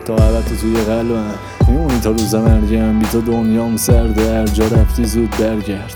تا ابد تو توی قلبم میمونی تا روز مرگم. بی تو دنیام سرده، هر جا رفتی زود برگرد.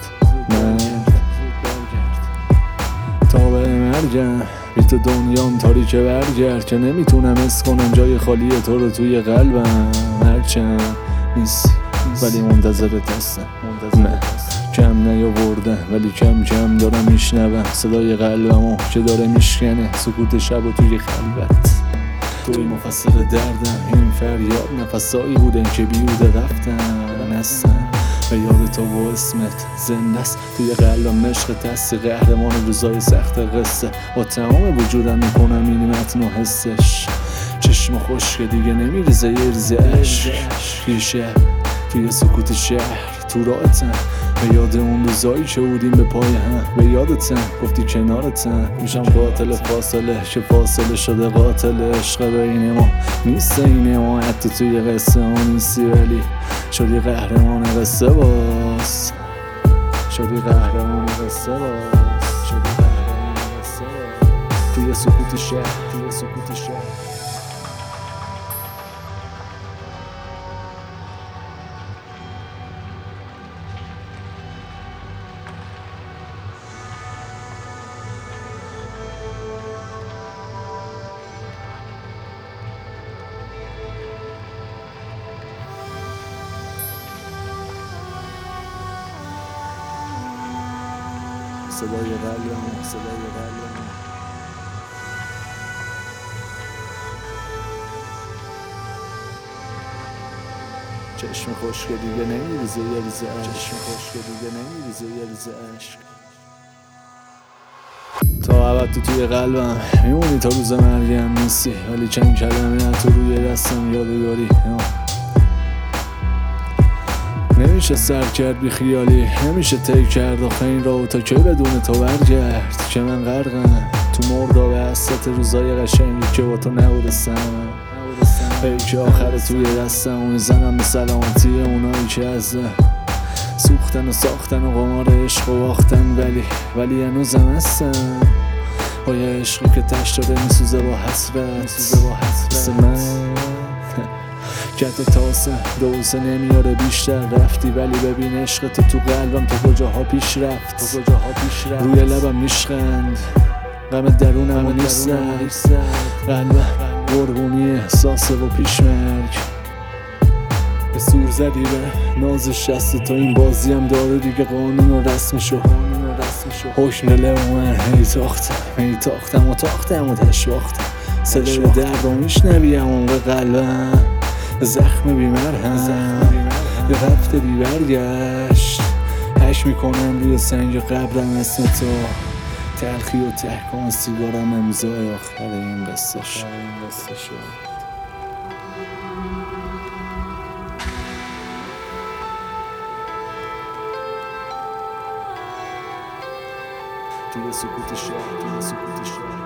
تا به مرگم بی تو دنیام تاریکه، برگرد که نمیتونم حس کنم جای خالی تو رو توی قلبم. هرچند نیستی ولی منتظرت هستم. نه کم نیاوردم ولی کم کم دارم میشنوم صدای قلبمو که داره میشکنه سکوت شب و توی خلوت. توی مفسر دردم، این فریاد نفسایی بودن که بیهوده رفتن. هستم به یاد تو و اسمت زنده است توی قلبم. عشق دستی قهرمان روزای سخت قصه، با تمام وجودم میکنم این متن و حسش. چشم خوش که دیگه نمیریزه یه ریزه عشق. یه شب توی سکوت شهر تو راهتم، به یاد اون روزایی که بودیم به پای هم. به یادتم گفتی کنارتم میشم قاتل فاصله، که فاصله شده قاتل. عشق بین ما نیست اینه، ما حتی توی قصه ها نیستی ولی شدی قهرمان قصه باز. شدی قهرمان قصه باز. شدی قهرمان قصه باز. توی سکوت شهر، توی سکوت شهر. صدای قلبم، صدای قلبم. چشم خوش که دیگه نمیریزه یه ریزه عشق. چشم خوش که دیگه نمیریزه یه ریزه عشق. تا ابد تو توی قلبم میمونی تا روز مرگم. نیستی ولی چند کلمه تو روی دستم یادگاری. نمیشه سر کرد بی خیالی، نمیشه طی کرد آخه این راهو تا که بدون تو برگرد. که من غرقم تو مرداب حسرت روزای قشنگی که با تو نبودستم. ای که آخر توی دستم و میزنم به سلامتی اونایی که از سوختن و ساختن و قمار عشق و باختن. ولی هنوزم هستم با یه عشقی که تش داده میسوزه با حسرت. مثل من که تو تاسه دوسه نمیاره بیشتر رفتی، ولی ببین عشق تو قلبم تا کجاها پیش رفت. روی لبم میشخند غم درونم نیست. قلبم قربونی احساسه و پیشمرگ. به سور زدی به نازش شست تا این بازی هم داره دیگه قانون و رسمشو. حکم دل من هی تاختم و تشواختم. صدای درد رو میشنوی عمق قلبم، زخم بیمرهم یه رفته بی برگشت. هش میکنم روی سنگ قبرم اسم تو، تلخی و تحکام سیگارم امضای آخر این قصه شد. توی سکوت شهر، توی سکوت شهر.